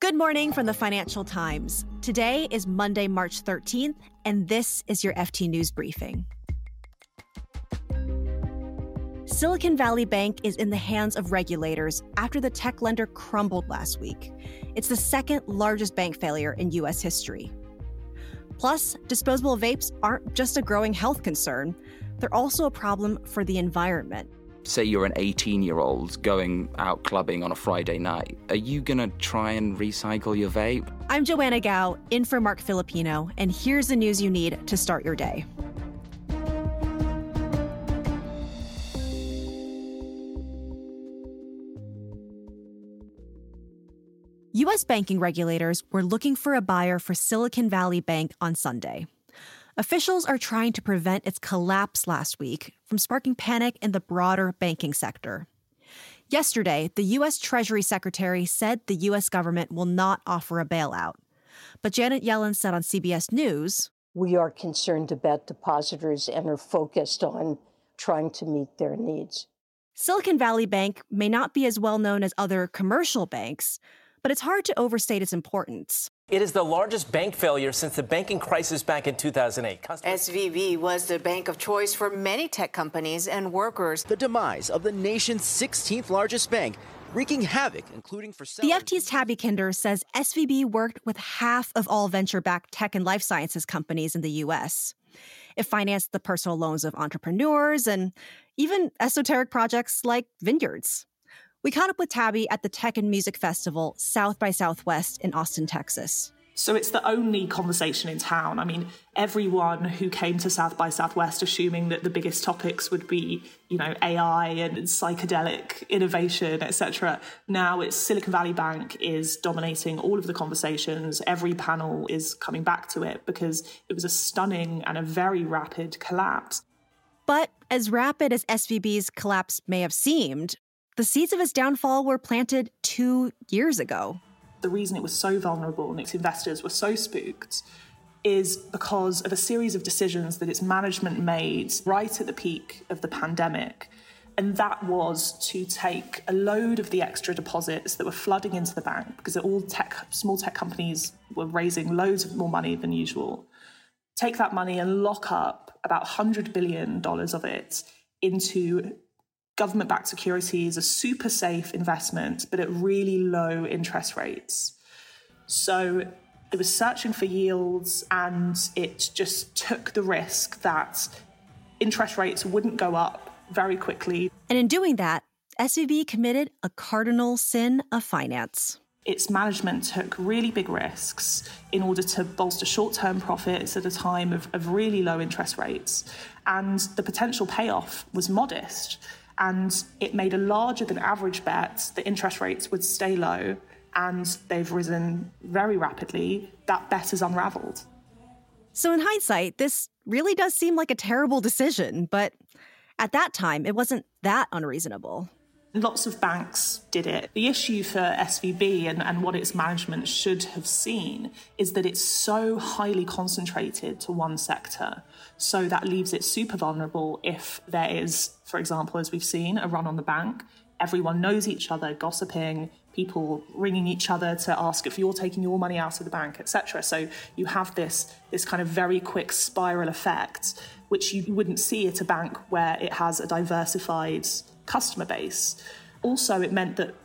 Good morning from the Financial Times. Today is Monday, March 13th, and this is your FT News Briefing. Silicon Valley Bank is in the hands of regulators after the tech lender crumbled last week. It's the second largest bank failure in U.S. history. Plus, disposable vapes aren't just a growing health concern. They're also a problem for the environment. Say you're an 18-year-old going out clubbing on a Friday night. Are you going to try and recycle your vape? I'm Joanna Gao, in for Mark Filipino, and here's the news you need to start your day. U.S. banking regulators were looking for a buyer for Silicon Valley Bank on Sunday. Officials are trying to prevent its collapse last week from sparking panic in the broader banking sector. Yesterday, the U.S. Treasury Secretary said the U.S. government will not offer a bailout. But Janet Yellen said on CBS News, "We are concerned about depositors and are focused on trying to meet their needs." Silicon Valley Bank may not be as well known as other commercial banks, but it's hard to overstate its importance. It is the largest bank failure since the banking crisis back in 2008. SVB was the bank of choice for many tech companies and workers. The demise of the nation's 16th largest bank, wreaking havoc, including for The FT's Tabby Kinder says SVB worked with half of all venture-backed tech and life sciences companies in the U.S. It financed the personal loans of entrepreneurs and even esoteric projects like vineyards. We caught up with Tabby at the Tech and Music Festival, South by Southwest in Austin, Texas. So it's the only conversation in town. I mean, everyone who came to South by Southwest assuming that the biggest topics would be, AI and psychedelic innovation, etc. Now it's Silicon Valley Bank is dominating all of the conversations. Every panel is coming back to it because it was a stunning and a very rapid collapse. But as rapid as SVB's collapse may have seemed, the seeds of its downfall were planted 2 years ago. The reason it was so vulnerable and its investors were so spooked is because of a series of decisions that its management made right at the peak of the pandemic. And that was to take a load of the extra deposits that were flooding into the bank, because small tech companies were raising loads of more money than usual, take that money and lock up about $100 billion of it into government-backed securities, a super safe investment, but at really low interest rates. So it was searching for yields, and it just took the risk that interest rates wouldn't go up very quickly. And in doing that, SVB committed a cardinal sin of finance. Its management took really big risks in order to bolster short-term profits at a time of really low interest rates. And the potential payoff was modest. And it made a larger than average bet that interest rates would stay low, and they've risen very rapidly. That bet is unraveled. So in hindsight, this really does seem like a terrible decision, but at that time, it wasn't that unreasonable. Lots of banks did it. The issue for SVB and what its management should have seen is that it's so highly concentrated to one sector. So that leaves it super vulnerable if there is, for example, as we've seen, a run on the bank. Everyone knows each other, gossiping, people ringing each other to ask if you're taking your money out of the bank, etc. So you have this kind of very quick spiral effect, which you wouldn't see at a bank where it has a diversified customer base. Also, it meant that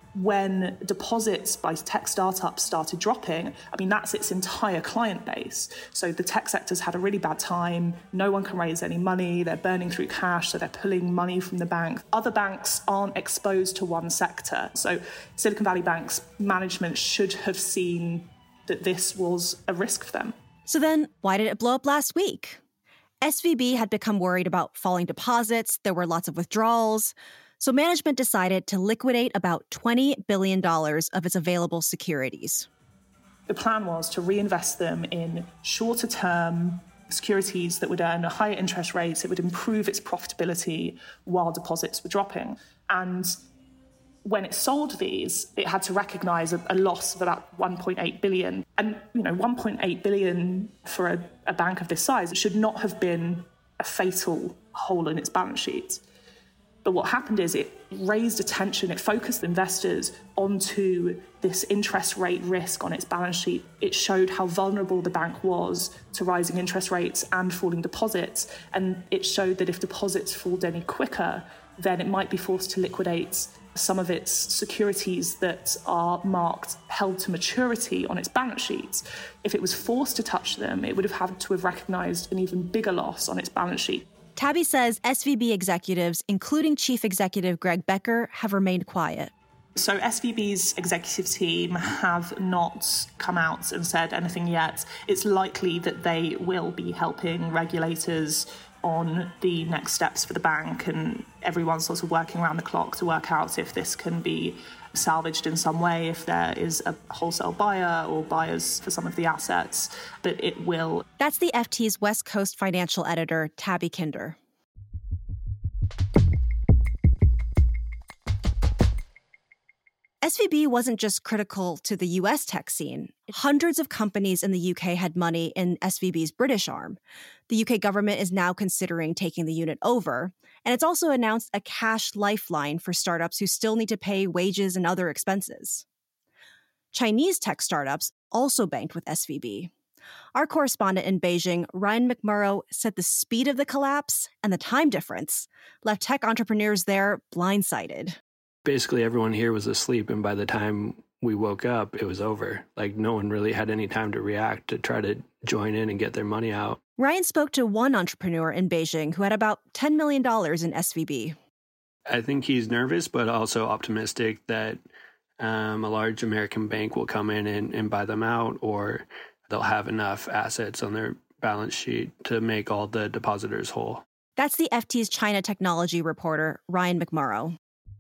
when deposits by tech startups started dropping, that's its entire client base. So the tech sector's had a really bad time. No one can raise any money. They're burning through cash, so they're pulling money from the bank. Other banks aren't exposed to one sector. So Silicon Valley Bank's management should have seen that this was a risk for them. So then why did it blow up last week? SVB had become worried about falling deposits. There were lots of withdrawals. So management decided to liquidate about $20 billion of its available securities. The plan was to reinvest them in shorter-term securities that would earn a higher interest rate. It would improve its profitability while deposits were dropping. And when it sold these, it had to recognise a loss of about $1.8 billion. And, $1.8 billion for a bank of this size, it should not have been a fatal hole in its balance sheet. But what happened is it raised attention, it focused investors onto this interest rate risk on its balance sheet. It showed how vulnerable the bank was to rising interest rates and falling deposits. And it showed that if deposits fall any quicker, then it might be forced to liquidate some of its securities that are marked held to maturity on its balance sheets. If it was forced to touch them, it would have had to have recognised an even bigger loss on its balance sheet. Tabby says SVB executives, including Chief Executive Greg Becker, have remained quiet. So SVB's executive team have not come out and said anything yet. It's likely that they will be helping regulators on the next steps for the bank, and everyone's sort of working around the clock to work out if this can be salvaged in some way, if there is a wholesale buyer or buyers for some of the assets, but it will. That's the FT's West Coast financial editor, Tabby Kinder. SVB wasn't just critical to the US tech scene. Hundreds of companies in the UK had money in SVB's British arm. The UK government is now considering taking the unit over, and it's also announced a cash lifeline for startups who still need to pay wages and other expenses. Chinese tech startups also banked with SVB. Our correspondent in Beijing, Ryan McMurrow, said the speed of the collapse and the time difference left tech entrepreneurs there blindsided. Basically, everyone here was asleep, and by the time we woke up, it was over. Like, no one really had any time to react, to try to join in and get their money out. Ryan spoke to one entrepreneur in Beijing who had about $10 million in SVB. I think he's nervous, but also optimistic that a large American bank will come in and buy them out, or they'll have enough assets on their balance sheet to make all the depositors whole. That's the FT's China technology reporter, Ryan McMurrow.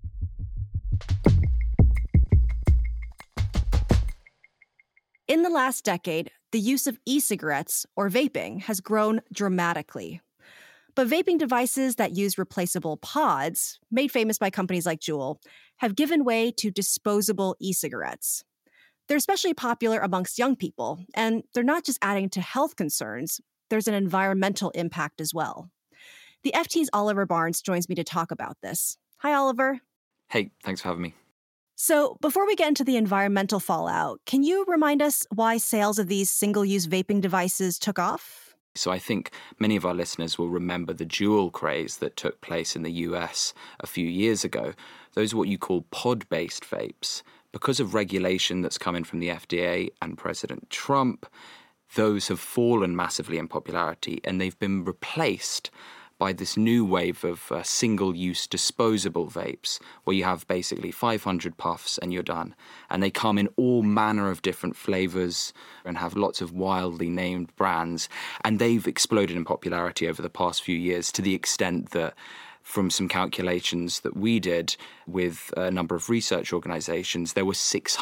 In the last decade, the use of e-cigarettes, or vaping, has grown dramatically. But vaping devices that use replaceable pods, made famous by companies like Juul, have given way to disposable e-cigarettes. They're especially popular amongst young people, and they're not just adding to health concerns, there's an environmental impact as well. The FT's Oliver Barnes joins me to talk about this. Hi, Oliver. Hey, thanks for having me. So before we get into the environmental fallout, can you remind us why sales of these single-use vaping devices took off? So I think many of our listeners will remember the Juul craze that took place in the US a few years ago. Those are what you call pod-based vapes. Because of regulation that's coming from the FDA and President Trump, those have fallen massively in popularity, and they've been replaced by this new wave of single-use disposable vapes, where you have basically 500 puffs and you're done. And they come in all manner of different flavors and have lots of wildly named brands. And they've exploded in popularity over the past few years, to the extent that, from some calculations that we did with a number of research organizations, there were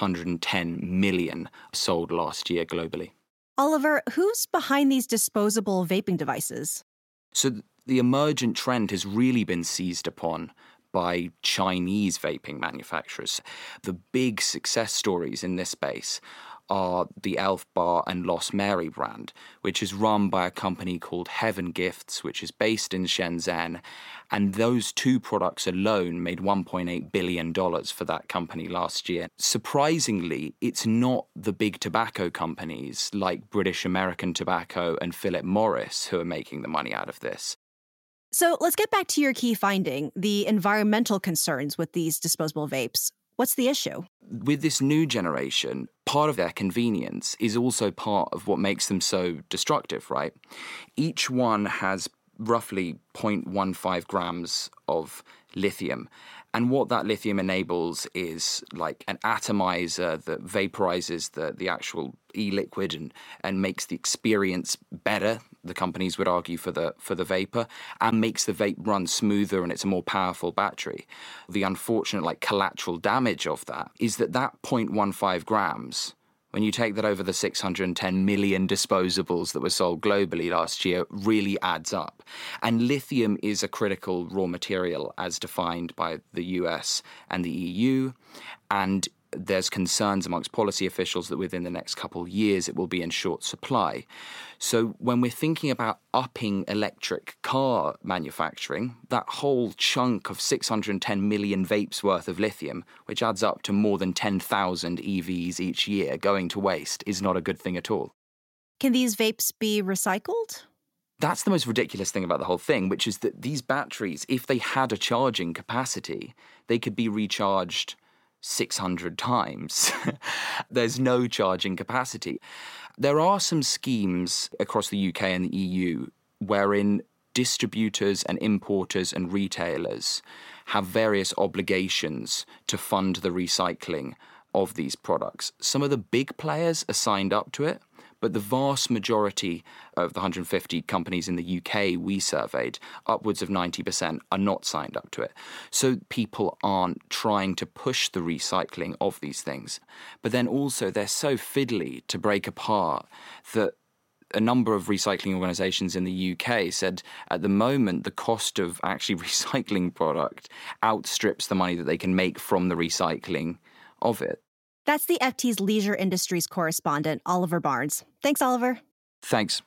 610 million sold last year globally. Oliver, who's behind these disposable vaping devices? So the emergent trend has really been seized upon by Chinese vaping manufacturers. The big success stories in this space are the Elf Bar and Lost Mary brand, which is run by a company called Heaven Gifts, which is based in Shenzhen. And those two products alone made $1.8 billion for that company last year. Surprisingly, it's not the big tobacco companies like British American Tobacco and Philip Morris who are making the money out of this. So let's get back to your key finding, the environmental concerns with these disposable vapes. What's the issue? With this new generation, part of their convenience is also part of what makes them so destructive, right? Each one has roughly 0.15 grams of lithium. And what that lithium enables is like an atomizer that vaporizes the actual e-liquid and makes the experience better, the companies would argue, for the vapor, and makes the vape run smoother, and it's a more powerful battery. The unfortunate collateral damage of that is that 0.15 grams, when you take that over the 610 million disposables that were sold globally last year, really adds up. And lithium is a critical raw material as defined by the US and the EU. And there's concerns amongst policy officials that within the next couple of years it will be in short supply. So when we're thinking about upping electric car manufacturing, that whole chunk of 610 million vapes worth of lithium, which adds up to more than 10,000 EVs each year going to waste, is not a good thing at all. Can these vapes be recycled? That's the most ridiculous thing about the whole thing, which is that these batteries, if they had a charging capacity, they could be recharged 600 times. There's no charging capacity. There are some schemes across the UK and the EU wherein distributors and importers and retailers have various obligations to fund the recycling of these products. Some of the big players are signed up to it, but the vast majority of the 150 companies in the UK we surveyed, upwards of 90%, are not signed up to it. So people aren't trying to push the recycling of these things. But then also they're so fiddly to break apart that a number of recycling organisations in the UK said at the moment the cost of actually recycling product outstrips the money that they can make from the recycling of it. That's the FT's leisure industries correspondent, Oliver Barnes. Thanks, Oliver. Thanks.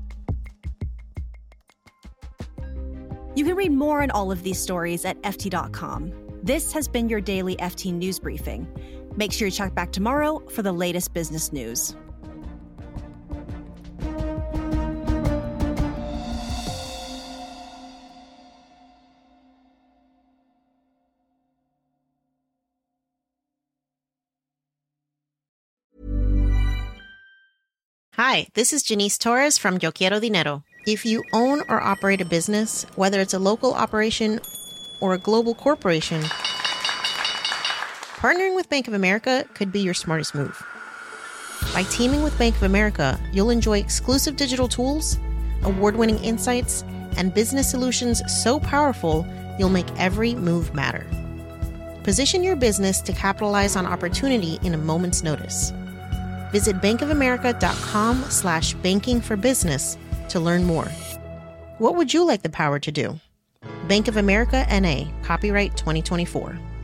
You can read more on all of these stories at FT.com. This has been your daily FT News Briefing. Make sure you check back tomorrow for the latest business news. Hi, this is Janice Torres from Yo Quiero Dinero. If you own or operate a business, whether it's a local operation or a global corporation, partnering with Bank of America could be your smartest move. By teaming with Bank of America, you'll enjoy exclusive digital tools, award-winning insights, and business solutions so powerful you'll make every move matter. Position your business to capitalize on opportunity in a moment's notice. Visit bankofamerica.com/bankingforbusiness to learn more. What would you like the power to do? Bank of America, N.A., copyright 2024.